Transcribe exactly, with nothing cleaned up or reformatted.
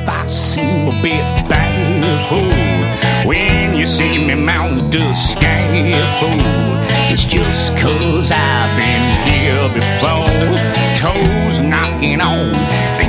if I seem a bit baffled when you see me mount the scaffold, it's just cause I've been here before. Toes knocking on the